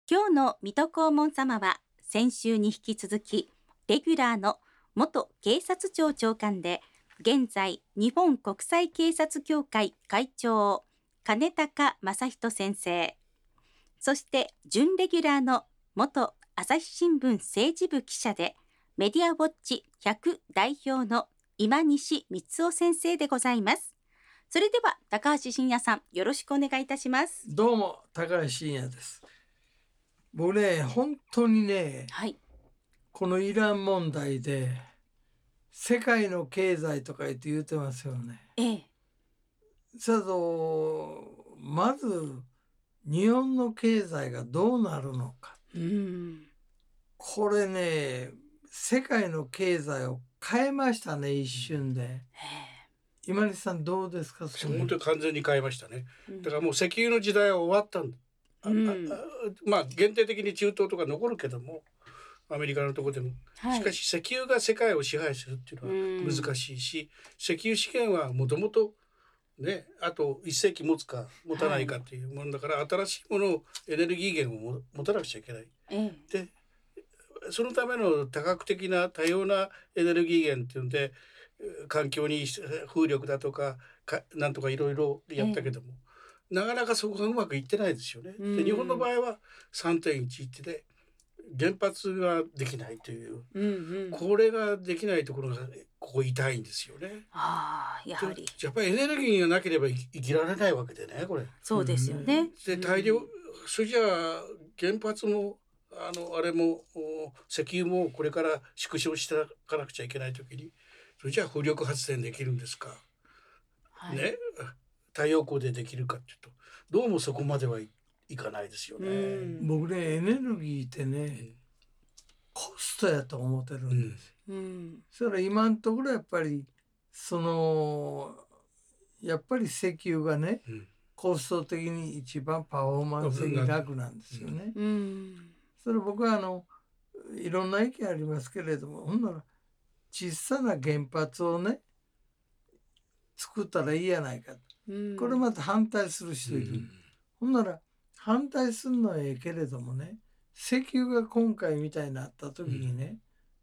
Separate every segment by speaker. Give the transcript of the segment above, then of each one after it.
Speaker 1: 今日の水戸黄門様は先週に引き続きレギュラーの元警察庁長官で現在日本国際警察協会会長金高正人先生、そして準レギュラーの元朝日新聞政治部記者でメディアウォッチ100代表の今西光雄先生でございます。それでは高橋真也さん、よろしくお願いいたします。
Speaker 2: どうも高橋真也です。僕ね、本当にね、このイラン問題で世界の経済とか言ってますよね。さとまず日本の経済がどうなるのか、これね、世界の経済を変えましたね、一瞬で。今西さんどうですか？
Speaker 3: 本当に完全に変えましたね。だからもう石油の時代は終わったんだ。まあ限定的に中東とか残るけども、アメリカのところでも、しかし石油が世界を支配するっていうのは難しいし、石油資源はもともとね、あと1世紀持つか持たないかっていうものだから、新しいものをエネルギー源を持たなくちゃいけない。でそのための多角的な多様なエネルギー源っていうんで、環境に風力だとかなんとかいろいろやったけども、なかなかそこがうまくいってないですよね。で日本の場合は 3.11 で原発ができないという、これができないところがここ痛いんですよね。やっぱりエネルギーがなければ生きられないわけでね、これ。
Speaker 1: そうですよね。
Speaker 3: で大量、それじゃあ原発もあれも石油もこれから縮小していかなくちゃいけないときに、それじゃあ風力発電できるんですか、ね、太陽光でできるかっていうとどうもそこまではいかないですよね。
Speaker 2: 僕ね、エネルギーってね、コストやと思ってるんですよ。それから今のところやっぱりやっぱり石油がね、コスト的に一番パフォーマンス的に楽なんですよね。それ僕はいろんな意見ありますけれども、ほんなら小さな原発をね作ったらいいやないか、これまた反対する人いる。ほんなら反対するのはええけれどもね、石油が今回みたいになった時にね、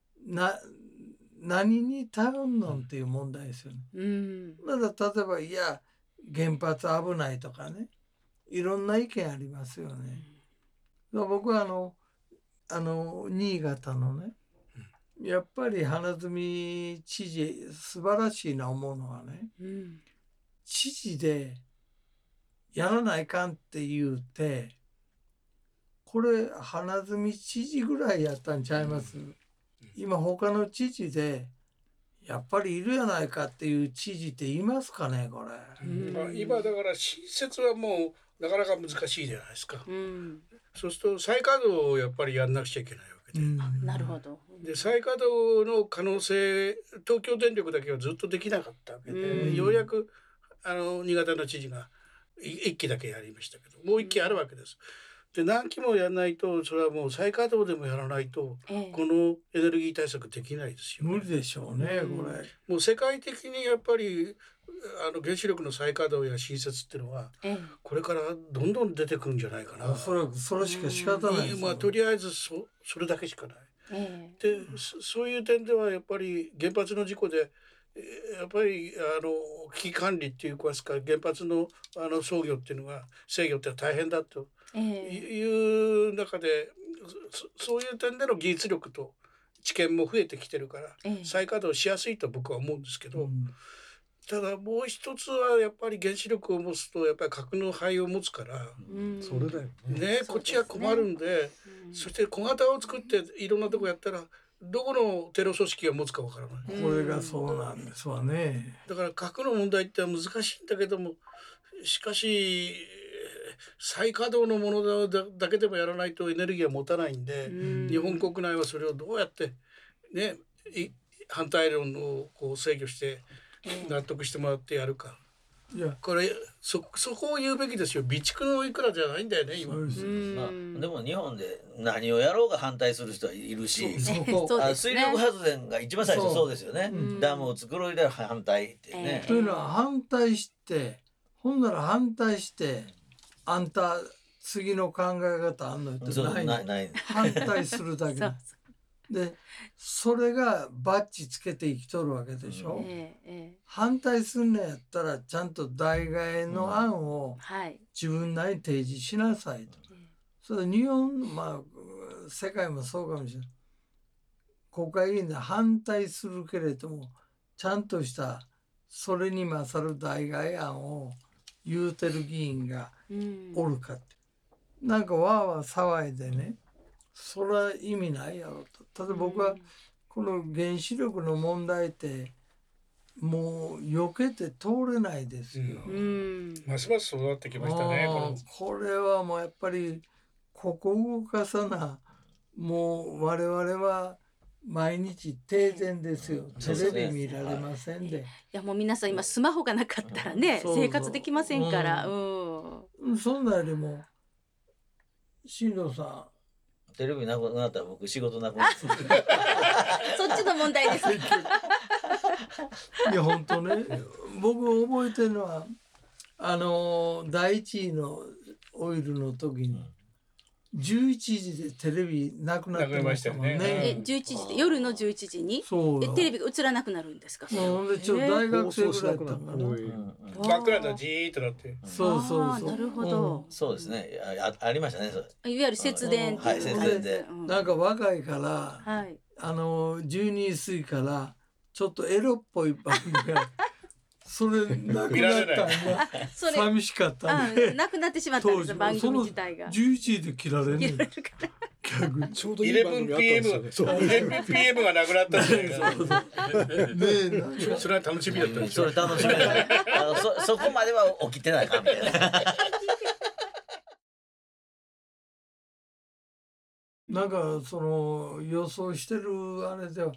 Speaker 2: 何に頼んのっていう問題ですよね。だから例えばいや原発危ないとかね、いろんな意見ありますよね。僕は新潟のね、やっぱり花角知事素晴らしいな思うのはね、知事でやらないかんって言うて、これ花角知事ぐらいやったんちゃいます？今他の知事でやっぱりいるやないかっていう知事っていますかね、これ。
Speaker 3: 今だから新設はもうなかなか難しいじゃないですか。そうすると再稼働をやっぱりやんなくちゃいけないわけで、
Speaker 1: なるほど。
Speaker 3: で再稼働の可能性、東京電力だけはずっとできなかったわけで、ようやく新潟の知事が1期だけやりましたけど、もう1期あるわけです。で何期もやらないと、それはもう再稼働でもやらないと、このエネルギー対策できないですよね。
Speaker 2: 無理でしょうね、これ。
Speaker 3: もう世界的にやっぱり原子力の再稼働や新設っていうのは、これからどんどん出てくるんじゃないかな。
Speaker 2: それしか仕方ないですよ。
Speaker 3: とりあえずそれだけしかない。でそういう点ではやっぱり原発の事故でやっぱり危機管理っていうか原発の操業っていうのが制御って大変だという中で、そういう点での技術力と知見も増えてきてるから、再稼働しやすいと僕は思うんですけど、ただもう一つはやっぱり原子力を持つとやっぱり核の灰を持つから、
Speaker 2: それだよ
Speaker 3: ね、こっちは困るんで、そして小型を作っていろんなとこやったらどこのテロ組織が持つかわからない。
Speaker 2: これがそうなんですわね。
Speaker 3: だから核の問題って難しいんだけども、しかし再稼働のものだけでもやらないとエネルギーは持たないんで、日本国内はそれをどうやってね、反対論をこう制御して納得してもらってやるか。これそこを言うべきですよ。備蓄のいくらじゃないんだよね今。
Speaker 4: でも日本で何をやろうが反対する人はいるし、水力発電が一番最初そうですよね。ダムを作ろうで反対ってね。
Speaker 2: というのは反対して、ほんなら反対してあんた次の考え方あんのってない。反対するだけで、それがバッジつけて生きとるわけでしょ。反対するのやったらちゃんと代替の案を自分なりに提示しなさいと。それ日本、世界もそうかもしれない。国会議員で反対するけれども、ちゃんとしたそれに勝る代替案を言うてる議員がおるかって。なんかわーわー騒いでね、それは意味ないやろと。ただ僕はこの原子力の問題ってもう避けて通れないですよ。
Speaker 3: ますますそうなってきましたね。
Speaker 2: これはもうやっぱりここ動かさな、もう我々は毎日停電ですよ。テレビ見られませんで。
Speaker 1: いやもう皆さん今スマホがなかったらね、生活できませんから。
Speaker 2: そんなよりも進藤さん。
Speaker 4: テレビなくなったら僕仕事なくなる。
Speaker 1: そっちの問題です。
Speaker 2: いや本当ね、僕覚えてるのは第一位のオイルの時に11時でテレビなくなってましたもんね。
Speaker 1: 11時で夜の11時にテレビが映らなくなるんですか。
Speaker 2: でちょっと大学生ぐらいだったかな。
Speaker 3: 真っ暗だじーっとなって。
Speaker 1: なるほど。
Speaker 4: そうですね。ありましたね。いわ
Speaker 1: ゆる節電。
Speaker 4: はい、節電で。
Speaker 2: なんか若いから12過ぎからちょっとエロっぽい番組がそれなくなったんが寂しかったね。
Speaker 1: なくなってしまったんです番組自体が。
Speaker 2: 11時で切られるね。逆に
Speaker 3: ちょうどいい番組あったんですよね。11PM がなくなったんで。それは楽しみだったんですよ。
Speaker 4: それ楽しみだ。そこまでは起きてないかみたいな。
Speaker 2: なんかその予想してるあれでは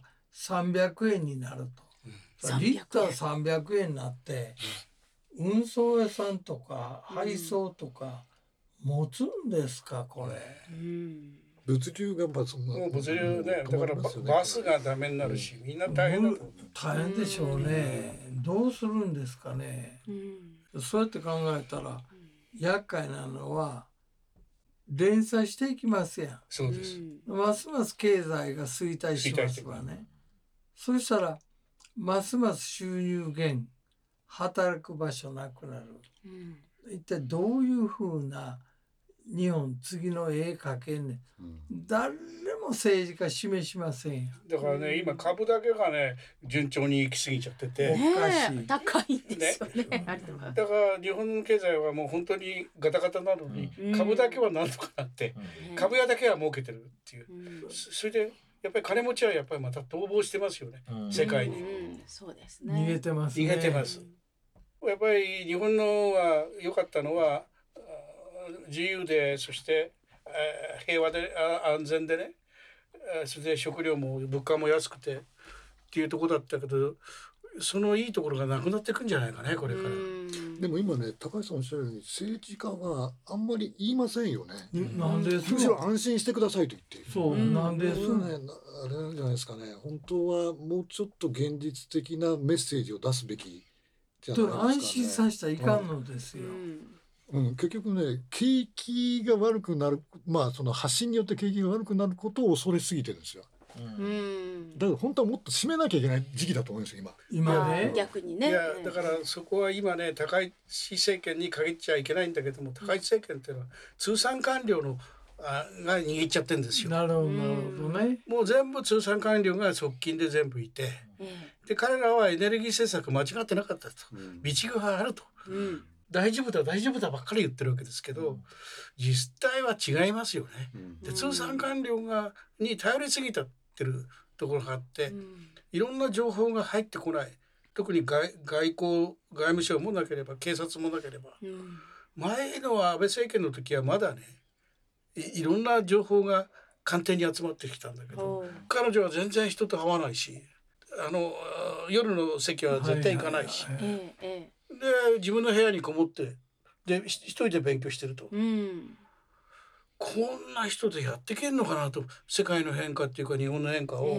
Speaker 2: 300円になると。リッター300円になって、運送屋さんとか配送とか持つんですかこれ。
Speaker 5: 物流が物
Speaker 3: 流ね、だからバスがダメになるし、みんな大変だと。
Speaker 2: 大変でしょうね。どうするんですかね。そうやって考えたら厄介なのは連鎖していきますやん。
Speaker 3: そうです。
Speaker 2: ますます経済が衰退しますわね。そしたらますます収入減、働く場所なくなる。一体どういうふうな日本次の絵描けんねん。誰も政治家示しませんよ。
Speaker 3: だからね、今株だけがね順調に行き過ぎちゃってて、
Speaker 2: おかしい。
Speaker 1: 高いんですよね。
Speaker 3: だから日本の経済はもう本当にガタガタなのに、株だけはなんとかなって、株屋だけは儲けてるっていう。それでやっぱり金持ちはやっぱりまた逃亡してますよね、世界に。
Speaker 1: そうですね。
Speaker 2: 逃げてますね。
Speaker 3: 逃げてます。やっぱり日本のは良かったのは自由で、そして平和で安全でね、それで食料も物価も安くてっていうところだったけど、そのいいところがなくなっていくんじゃないかねこれから。
Speaker 5: でも今ね、高橋さんおっしゃるように政治家があんまり言いませんよね。
Speaker 2: なんで
Speaker 5: むしろ安心してくださいと言っている。
Speaker 2: そう、なんです
Speaker 5: ね、あれなんじゃないですかね。本当はもうちょっと現実的なメッセージを出すべきじゃないですかね。
Speaker 2: 安心させたらいかんのですよ。
Speaker 5: 結局ね、景気が悪くなる、その発信によって景気が悪くなることを恐れすぎてるんですよ。だから本当はもっと締めなきゃいけない時期だと思うんですよ
Speaker 2: 今ね。
Speaker 1: 逆にね。
Speaker 3: いやだからそこは今ね、高市政権に限っちゃいけないんだけども、高市政権っていうのは通産官僚のが握っちゃってるんですよ。
Speaker 2: なるほどね。
Speaker 3: もう全部通産官僚が側近で全部いて、で彼らはエネルギー政策間違ってなかったと、備蓄があると、大丈夫だ大丈夫だばっかり言ってるわけですけど、実態は違いますよね。で通産官僚に頼りすぎたってるところがあって、いろんな情報が入ってこない。特に外務省もなければ警察もなければ、前の安倍政権の時はまだね、いろんな情報が官邸に集まってきたんだけど、彼女は全然人と会わないし、夜の席は絶対行かないし、で自分の部屋にこもってで一人で勉強してると、こんな人でやっていけんのかなと、世界の変化っていうか日本の変化を、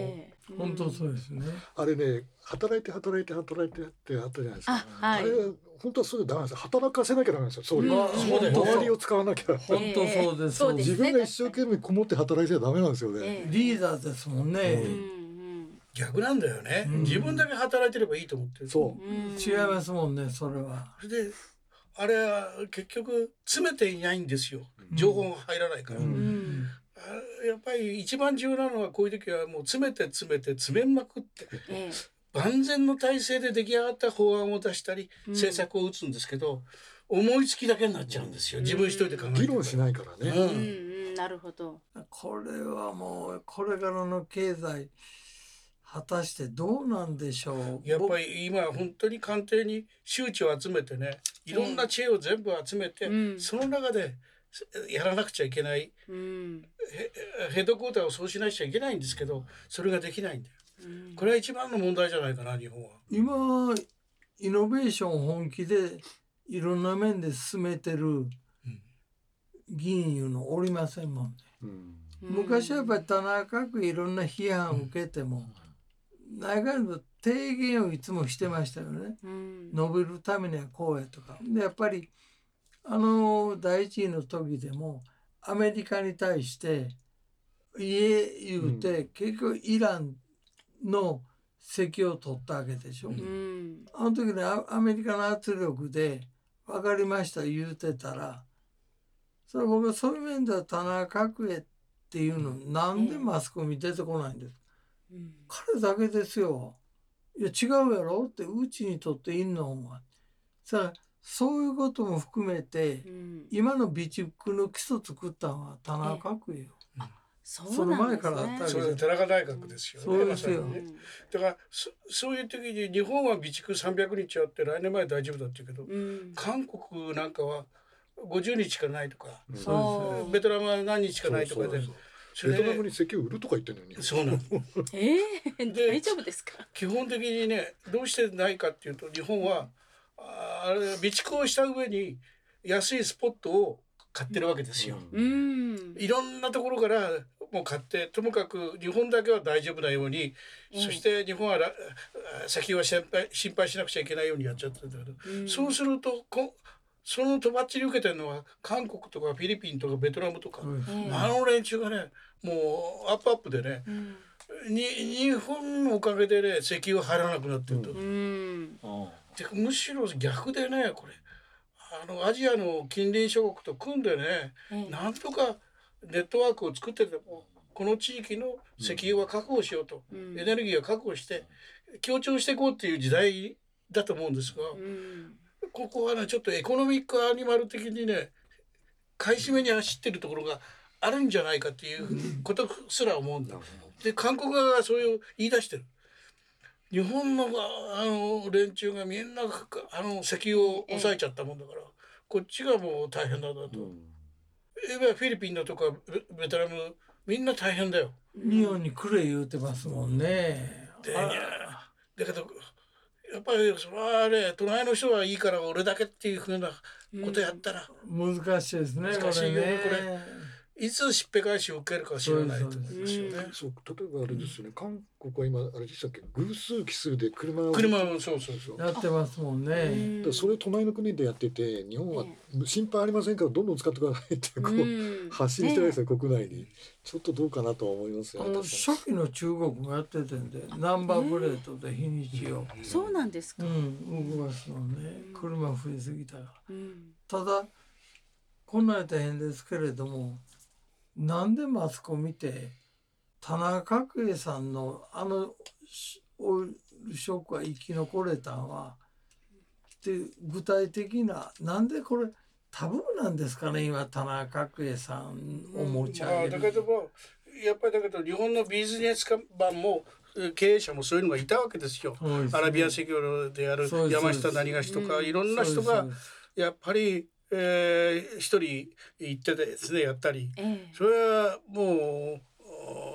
Speaker 2: 本当そうですね。
Speaker 5: あれね、働いてってあったじゃないですか。
Speaker 1: あ
Speaker 5: れは本当はそれダメなんですよ。働かせなきゃダメなんですよ。総理。
Speaker 2: そうだよ。
Speaker 5: 周りを使わなきゃ。
Speaker 2: 本当そうです。
Speaker 5: 自分が一生懸命こもって働いてはダメなんですよね。
Speaker 2: リーダーですもんね。
Speaker 3: 逆なんだよね。自分だけ働いてればいいと思ってる。
Speaker 5: そう。
Speaker 2: 違いますもんね、それは。
Speaker 3: で、あれは結局詰めていないんですよ。情報が入らないから。やっぱり一番重要なのはこういう時はもう詰めまくって、万全の体制で出来上がった法案を出したり、政策を打つんですけど、思いつきだけになっちゃうんですよ。自分一人で考えて。
Speaker 5: 議論しないからね。
Speaker 1: なるほど。
Speaker 2: これはもうこれからの経済果たしてどうなんでしょう。
Speaker 3: やっぱり今本当に官邸に周知を集めてね、いろんな知恵を全部集めて、その中でやらなくちゃいけない、ヘッドクォーターをそうしなくちゃいけないんですけど、それができないんだよ。これは一番の問題じゃないかな、日本は。
Speaker 2: 今イノベーションを本気でいろんな面で進めてる議員いうのおりませんもんね。昔はやっぱり田中角いろんな批判を受けても、内閣の提言をいつもしてましたよね。伸びるためにはこうやとか。でやっぱり第一位の時でもアメリカに対して言うて、結局イランの席を取ったわけでしょ。あの時にアメリカの圧力で分かりました言うてたら、それ僕はそういう面では田中角栄っていうのなんでマスコミ出てこないんです、彼だけですよ。いや違うやろってうちにとっていんのはさあ、そういうことも含めて、今の備蓄の基礎作ったのは田中角栄よ。その前からあったわけです。
Speaker 3: それ田中内閣ですよね。
Speaker 2: そうですよ。
Speaker 3: だからそういう時に日本は備蓄300日あって来年まで大丈夫だって言うけど、韓国なんかは50日しかないとか、ベトナムは何日しかないとかで、
Speaker 5: ベトナムに石油売るとか言ってるのに。
Speaker 3: そうなの。
Speaker 1: 大丈夫ですか。
Speaker 3: 基本的にね、どうしてないかっていうと、日本はあれ備蓄をした上に安いスポットを買ってるわけですよ。いろんなところからもう買って、ともかく日本だけは大丈夫なように、そして日本は先は心配しなくちゃいけないようにやっちゃってるんだけど、そうするとそのとばっちり受けてるのは韓国とかフィリピンとかベトナムとか、あの連中がね、もうアップでね、日本のおかげでね石油入らなくなってると。でむしろ逆でね、これアジアの近隣諸国と組んでね、なんとかネットワークを作っててもこの地域の石油は確保しようと、エネルギーを確保して協調していこうっていう時代だと思うんですが、ここはねちょっとエコノミックアニマル的にね買い占めに走ってるところがあるんじゃないかっていうことすら思うんだ。で韓国側がそういう言い出してる。日本の連中がみんな石油を抑えちゃったもんだから、こっちがもう大変なんだと。フィリピンだとかベトナムみんな大変だよ。
Speaker 2: 日本にくれ言うてますもんね。
Speaker 3: だけどやっぱりそれはね、隣の人はいいから俺だけっていうふうなことやったら、
Speaker 2: 難しいですね。
Speaker 3: 難しいよねこれ。いつしっぺ返しを受けるか知らないと思うんですよね。
Speaker 5: そう、例えばあれですよね。韓国は今あれでしたっけ、偶数奇数で車を
Speaker 3: そう
Speaker 2: やってますもんね。
Speaker 5: それ隣の国でやってて、日本は心配ありませんからどんどん使ってくださいってこう発信してないですよ、国内に。ちょっとどうかなと思いますよ。
Speaker 2: 初期の中国もやっててんで、ナンバープレートで日にちを、
Speaker 1: そうなんですか。
Speaker 2: 動かすのね。車増えすぎたから。ただこんな大変ですけれども、なんでマスコミって田中角栄さんのオイルショックが生き残れたのはって具体的な、なんでこれタブーなんですかね、今田中角栄さんを持ち上げる。
Speaker 3: だけどもやっぱり日本のビジネス版も経営者もそういうのがいたわけですよ。アラビアン石油である山下何がしとか、いろんな人がやっぱり一人行ってですねやったり、それはもう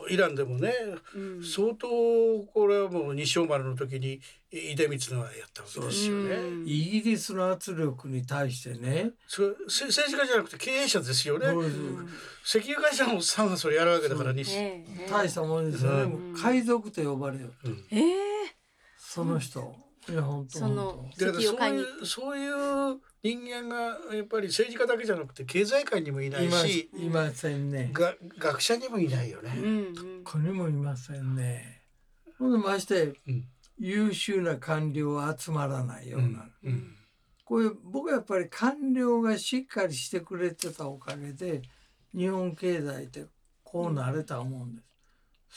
Speaker 3: イランでもね、相当これはもう日本丸の時に出光のはやったわけですよね。
Speaker 2: イギリスの圧力に対してね、
Speaker 3: 政治家じゃなくて経営者ですよね。石油会社のさんがそれやるわけだからに、
Speaker 2: 大したもんですよね。海賊と呼ばれる。その人。いや本当そういう人間がやっぱり政治家だけじゃなくて経済界にもいないし、 いませんね。
Speaker 3: 学者にもいないよね。
Speaker 2: ここにもいませんね。まして、優秀な官僚は集まらないような。これ僕はやっぱり官僚がしっかりしてくれてたおかげで日本経済ってこうなれた思うんです。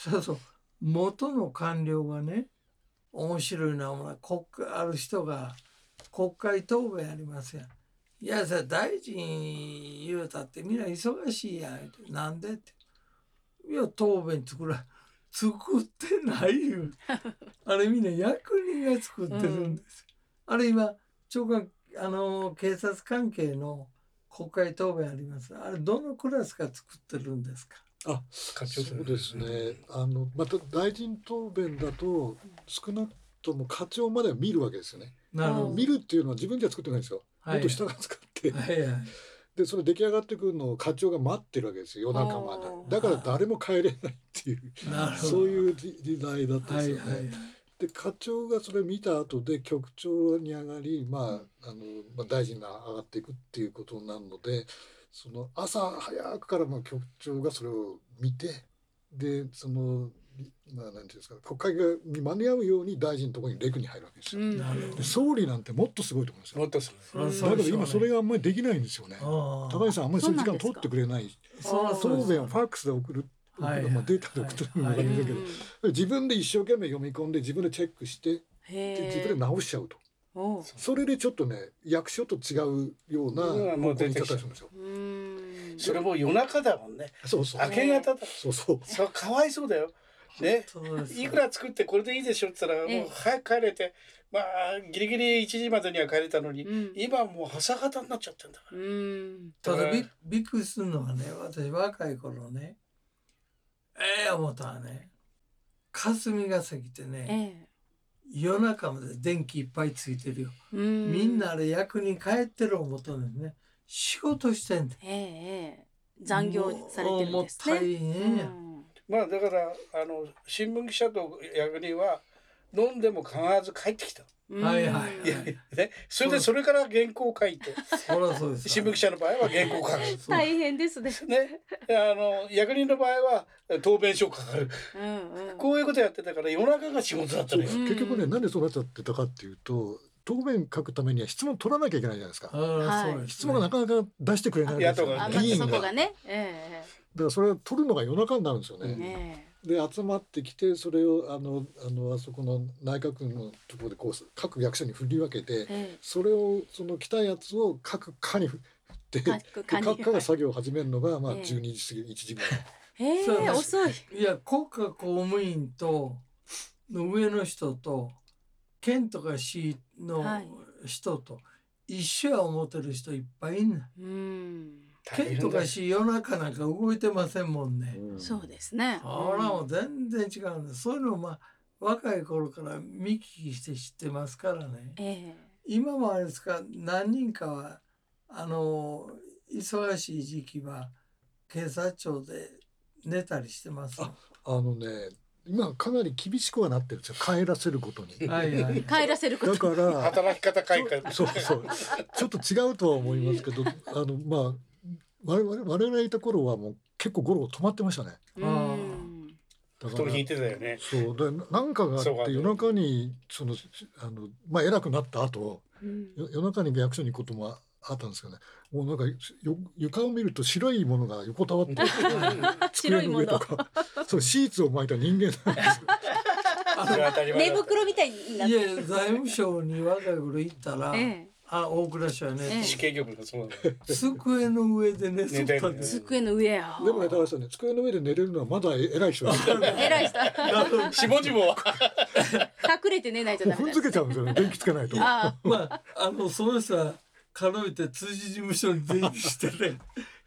Speaker 2: そうそう元の官僚がね、面白いのはある人が国会答弁ありますやん。いやさ大臣言うたってみんな忙しいやん。なんでって。いや答弁作ってないよ。あれみんな役人が作ってるんです。あれ今長官警察関係の国会答弁あります。あれどのクラスが作ってるんですか。
Speaker 5: そうですね。また大臣答弁だと少なくとも課長までは見るわけですよね。見るっていうのは自分では作ってないんですよ。もっと下が使って、でそれ出来上がってくるのを課長が待ってるわけですよ。夜中まで。だから誰も帰れないっていうそういう時代だったんですよね。で課長がそれ見た後で局長に上がり、大臣が上がっていくっていうことになるので、その朝早くから局長がそれを見て、でなんていうんですか、国会に間に合うように大臣のところにレクに入るわけですよ。で総理なんてもっとすごいと思うんですよ。だけど今それがあんまりできないんですよね。高橋さんあんまりそういう時間取ってくれない。答弁をファックスで送る。データで送ってるのもありますけど、自分で一生懸命読み込んで自分でチェックして自分で直しちゃうと。それでちょっとね役所と違うような方向に行っちゃったりするんですよ。
Speaker 3: それも夜中だもんね。明け方だ。それかわいそうだよ。ね、いくら作ってこれでいいでしょって言ったらもう早く帰れて、ギリギリ1時までには帰れたのに、今もう朝方になっちゃってんだから。
Speaker 2: ただびっくりするのはね、私若い頃ね、思ったらね、霞が関ってね、夜中まで電気いっぱいついてるよ。みんなあれ役に帰ってる思ったんですね。仕事してん
Speaker 1: で。残業されてるんですね。
Speaker 2: もう大変や。
Speaker 3: だから新聞記者と役人は飲んでも必ず帰ってきた。それから原稿を書いて新聞記者の場合は原稿を書く。
Speaker 1: 大変ですね。
Speaker 3: 役人の場合は答弁書を書く。こういうことやってたから夜中が仕事だったのよ。
Speaker 5: 結局ね、なんでそうなっちゃってたかっていうと、答弁書くためには質問取らなきゃいけないじゃないですか。質問がなかなか出してくれないんですよ。議員が。だからそれを取るのが夜中になるんですよね。で集まってきて、それをあそこの内閣のところで各役所に振り分けて、それを来たやつを各課に振って各課が作業を始めるのが12時過ぎ1時ぐらい。
Speaker 1: 遅い。
Speaker 2: いや国家公務員との上の人と県とか市の人と一緒や思ってる人いっぱいいんねん。県とか市夜中なんか動いてませんもんね。
Speaker 1: そうですね。
Speaker 2: もう全然違うんです。そういうのを若い頃から見聞きして知ってますからね。今もあれですか、何人かは忙しい時期は警察庁で寝たりしてます。
Speaker 5: 今かなり厳しくはなってるんですよ。帰らせることに。
Speaker 1: 帰らせること。
Speaker 5: だから
Speaker 3: 働き方改革。
Speaker 5: そうちょっと違うとは思いますけど、我々いた頃はもう結構ゴロ止まってましたね。
Speaker 3: 布団引いてたよね。
Speaker 5: そうでなんかがあって夜中に偉くなった後、夜中に役所に行くこともあったんですけどね。もうなんか床を見ると白いものが横たわって机の上とかそうシーツを巻いた人間なんですよ。
Speaker 1: 寝袋みたいになってる。
Speaker 2: いや財務省に若い頃行ったら、大蔵省ね。
Speaker 3: 死刑局のそう
Speaker 2: 机の上で寝そうだね。
Speaker 1: 机の上や。
Speaker 5: でもね、高橋さんね、机の上で寝れるのはまだ偉い人です。
Speaker 1: 偉い人。
Speaker 3: 下々は
Speaker 1: 隠れて寝ないとダメ。
Speaker 5: 踏んづけちゃうんですよね。電気つけないと。
Speaker 2: その人はかろうじて通知事務所に電気してね。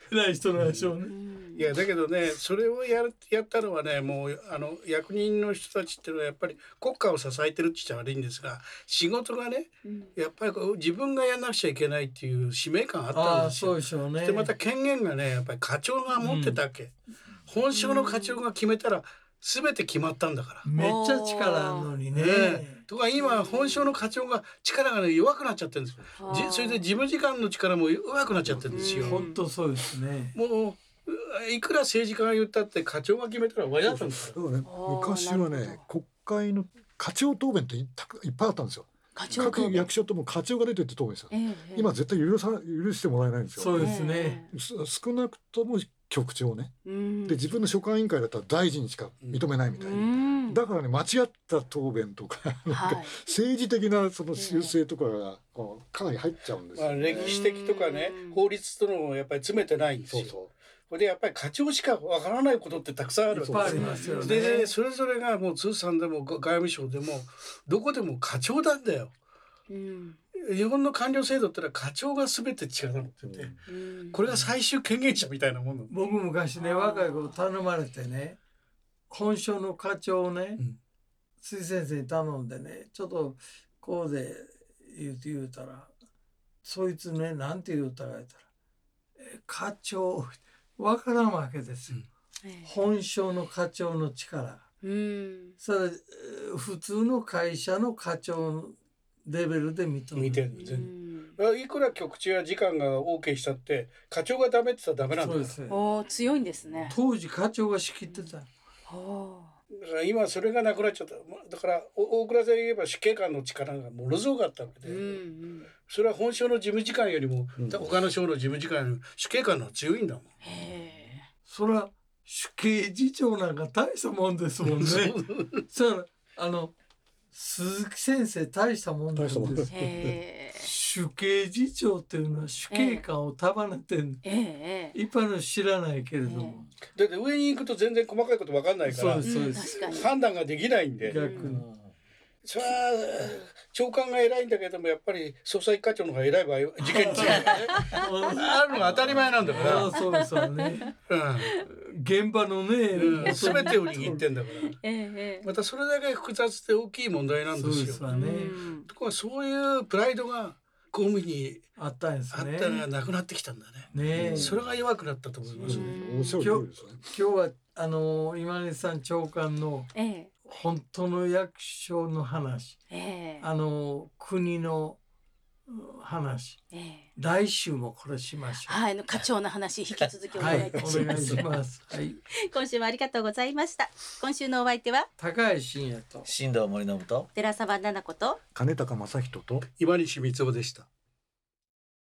Speaker 2: 偉い人なんでしょうね。
Speaker 3: いやだけどね、それをやったのはね、もう役人の人たちっていうのはやっぱり国家を支えてるって言っちゃ悪いんですが、仕事がね、やっぱり自分がやんなくちゃいけないっていう使命感あったんですよ。
Speaker 2: そうでしょうね。
Speaker 3: でまた権限がね、やっぱり課長が持ってたわけ、本省の課長が決めたら全て決まったんだから。
Speaker 2: めっちゃ力あるのにね。
Speaker 3: とか今本省の課長が力が、ね、弱くなっちゃってるんですよ。それで事務次官の力も弱くなっちゃってるんですよ。
Speaker 2: 本当そうですね。
Speaker 3: もういくら政治家が言ったって課長が決めたら終わりだったんですよ。
Speaker 5: 昔はね、国会の課長答弁っていっぱいあったんですよ。各役所とも課長が出てって答弁ですよ。今絶対許してもらえないんですよ。
Speaker 2: そうですね。
Speaker 5: 少なくとも局長ね。で自分の所管委員会だったら大臣しか認めないみたいな。だからね、間違った答弁とか政治的なその修正とかがかなり入っちゃうんですよ。
Speaker 3: 歴史的とかね、法律とのやっぱり詰めてないんですよ。これでやっぱり課長しかわからないことってたくさんある。でそれぞれがもう通産でも外務省でもどこでも課長なんだよ。日本の官僚制度ってのは課長が全て力を持ってて、これが最終権限者みたいなもの。
Speaker 2: 僕昔ね、若い頃頼まれてね、本省の課長をね、辻先生に頼んでね、ちょっとこうで言うたら、そいつね、なんて言うたら課長わからんわけですよ。本省の課長の力。それ普通の会社の課長レベルで見てるんです
Speaker 3: よ。いくら局長や次官が OK したって課長がダメって言ったらダメなんだから。
Speaker 1: そうです。強いんですね。
Speaker 2: 当時課長が仕切ってた。
Speaker 3: だから今それがなくなっちゃった。だから大蔵で言えば主計官の力がものすごかったわけで、それは本省の事務次官よりも、他の省の事務次官よりも主計官の方が強いんだもん。
Speaker 2: それは主計次長なんか大したもんですもんね。そ鈴木先生大したもんなんです。主計次長っていうのは主計官を束ねてる、一般の知らないけれども、
Speaker 3: だって上に行くと全然細かいこと分かんないから判断ができないんで、逆にそれは長官が偉いんだけども、やっぱり捜査一課長の方が偉い場合事件についてねあるのが当たり前なんだから。
Speaker 2: そうですよね、現場のね、
Speaker 3: 全てを握ってんだから、またそれだけ複雑で大きい問題なんですよ。ところがそういうプライドが公務員に
Speaker 2: あったんですね。
Speaker 3: あったのがなくなってきたんだね。それが弱くなったと思いますね。
Speaker 2: 今日は今根さん長官の本当の役所の話、国の話、来週もこれしましょう。
Speaker 1: 課長の話引き続きお願いいたします。今週もありがとうございました。今週のお相手は
Speaker 2: 高橋真也と
Speaker 4: 新藤森信と
Speaker 1: 寺澤奈々子と
Speaker 5: 金高正人と
Speaker 3: 今西光雄でした。